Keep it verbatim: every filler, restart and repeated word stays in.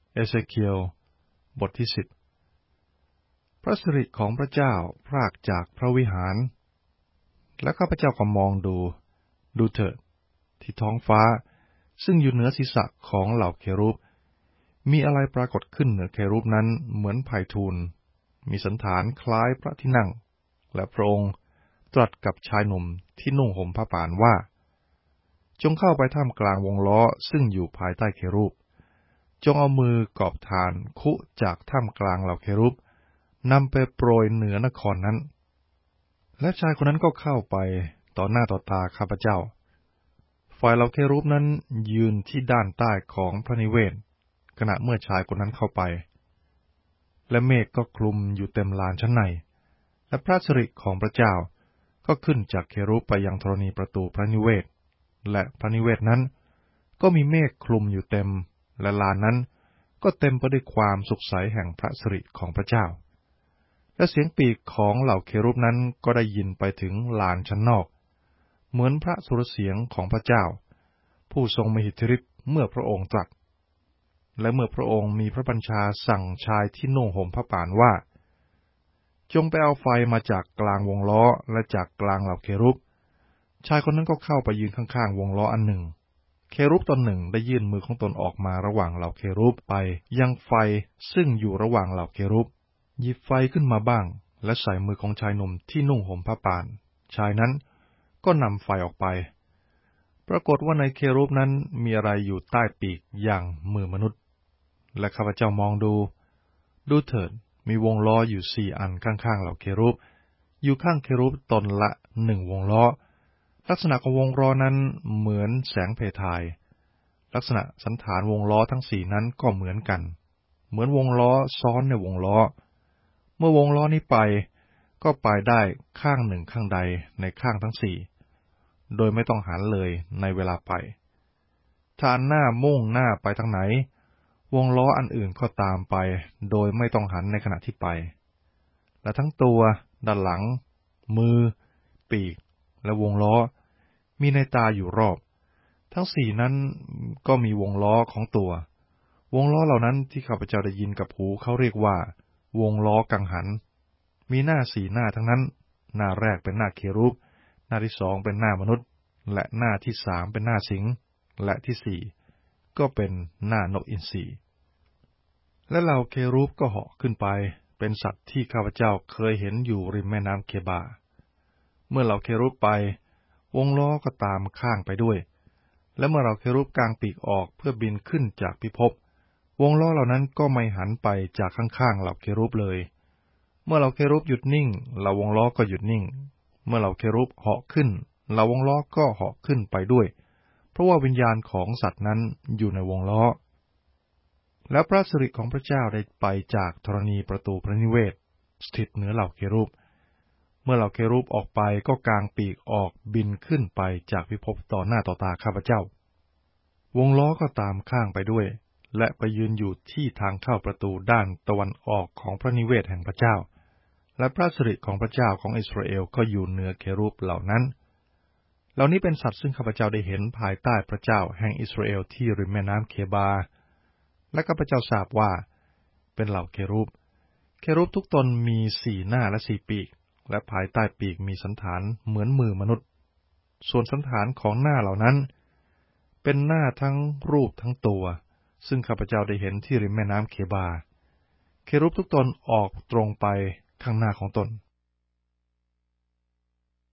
เอเซเคียลบทที่สิบพระสิริของพระเจ้าพรากจากพระวิหารและข้าพเจ้าก็มองดูดูเถิดที่ท้องฟ้าซึ่งอยู่เหนือศีรษะของเหล่าเครูบมีอะไรปรากฏขึ้นเหนือเครูบนั้นเหมือนไผ่ทูลมีสันฐานคล้ายพระที่นั่งและพระองค์ตรัสกับชายหนุ่มที่นุ่งห่มผ้าป่านว่าจงเข้าไปท่ามกลางวงล้อซึ่งอยู่ภายใต้เครูบจงเอามือกอบฐานคุจากท่ามกลางเหล่าเครูบนำไปโปรยเหนือนครนั้นและชายคนนั้นก็เข้าไปต่อหน้าต่อตาข้าพเจ้าฝ่ายเหล่าเครูบนั้นยืนที่ด้านใต้ของพระนิเวศขณะเมื่อชายคนนั้นเข้าไปและเมฆก็คลุมอยู่เต็มลานชั้นในและพระสิริของพระเจ้าก็ขึ้นจากเครูบไปยังธรณีประตูพระนิเวศและพระนิเวศนั้นก็มีเมฆคลุมอยู่เต็มและลานนั้นก็เต็มไปด้วยความสุขใสแห่งพระสิริของพระเจ้าและเสียงปีกของเหล่าเครูบนั้นก็ได้ยินไปถึงลานชั้นนอกเหมือนพระสุรเสียงของพระเจ้าผู้ทรงมหิทธิฤทธิ์เมื่อพระองค์ตรัสและเมื่อพระองค์มีพระบัญชาสั่งชายที่นุ่งห่มผ้าป่านว่าจงไปเอาไฟมาจากกลางวงล้อและจากกลางเหล่าเครูบชายคนนั้นก็เข้าไปยืนข้างๆวงล้ออันหนึ่งเครูบตนหนึ่งได้ยื่นมือของตนออกมาระหว่างเหล่าเครูบไปยังไฟซึ่งอยู่ระหว่างเหล่าเครูบหยิบไฟขึ้นมาบ้างและใส่มือของชายหนุ่มที่นุ่งห่มผ้าป่านชายนั้นก็นำไฟออกไปปรากฏว่าในเครูบนั้นมีอะไรอยู่ใต้ปีกอย่างมือมนุษย์และข้าพเจ้ามองดูดูเถิดมีวงล้ออยู่สี่อันข้างๆเหล่าเครูบอยู่ข้างเครูบตนละหนึ่งวงล้อลักษณะของวงล้อนั้นเหมือนแสงเพทายลักษณะสันฐานวงล้อทั้งสี่นั้นก็เหมือนกันเหมือนวงล้อซ้อนในวงล้อเมื่อวงล้อนี้ไปก็ไปได้ข้างหนึ่งข้างใดในข้างทั้งสี่โดยไม่ต้องหันเลยในเวลาไปถ้าอันหน้ามุ่งหน้าไปทางไหนวงล้ออันอื่นก็ตามไปโดยไม่ต้องหันในขณะที่ไปและทั้งตัวด้านหลังมือปีกและวงล้อมีในตาอยู่รอบทั้งสี่นั้นก็มีวงล้อของตัววงล้อเหล่านั้นที่ข้าพเจ้าได้ยินกับหูเขาเรียกว่าวงล้อกังหันมีหน้าสี่หน้าทั้งนั้นหน้าแรกเป็นหน้าเครูบหน้าที่สองเป็นหน้ามนุษย์และหน้าที่สามเป็นหน้าสิงห์และที่สี่ก็เป็นหน้านกอินทรีและเหล่าเครูบก็เหาะขึ้นไปเป็นสัตว์ที่ข้าพเจ้าเคยเห็นอยู่ริมแม่น้ำเคบาเมื่อเหล่าเครูบไปวงล้อก็ตามข้างไปด้วยและเมื่อเหล่าเครูบกางปีกออกเพื่อบินขึ้นจากพิภพวงล้อเหล่านั้นก็ไม่หันไปจากข้างๆเหล่าเครูบเลยเมื่อเหล่าเครูบหยุดนิ่งเหล่าวงล้อก็หยุดนิ่งเมื่อเหล่าเครูบเหาะขึ้นเหล่าวงล้อก็เหาะขึ้นไปด้วยเพราะว่าวิญญาณของสัตว์นั้นอยู่ในวงล้อแล้วพระสิริของพระเจ้าได้ไปจากธรณีประตูพระนิเวศสถิตเหนือเหล่าเครูบเมื่อเหล่าเครูบออกไปก็กางปีกออกบินขึ้นไปจากพิภพต่อหน้าต่อตาข้าพเจ้าวงล้อก็ตามข้างไปด้วยและไปยืนอยู่ที่ทางเข้าประตูด้านตะวันออกของพระนิเวศแห่งพระเจ้าและพระสิริของพระเจ้าของอิสราเอลก็อยู่เหนือเครูบเหล่านั้นเหล่านี้เป็นสัตว์ซึ่งข้าพเจ้าได้เห็นภายใต้พระเจ้าแห่งอิสราเอลที่ริมแม่น้ำเคบาและข้าพเจ้าทราบว่าเป็นเหล่าเครูบเครูบทุกตนมีสี่หน้าและสี่ปีกและภายใต้ปีกมีสันฐานเหมือนมือมนุษย์ส่วนสันฐานของหน้าเหล่านั้นเป็นหน้าทั้งรูปทั้งตัวซึ่งข้าพเจ้าได้เห็นที่ริมแม่น้ำเคบาเครูบทุกตนออกตรงไปข้างหน้าของตน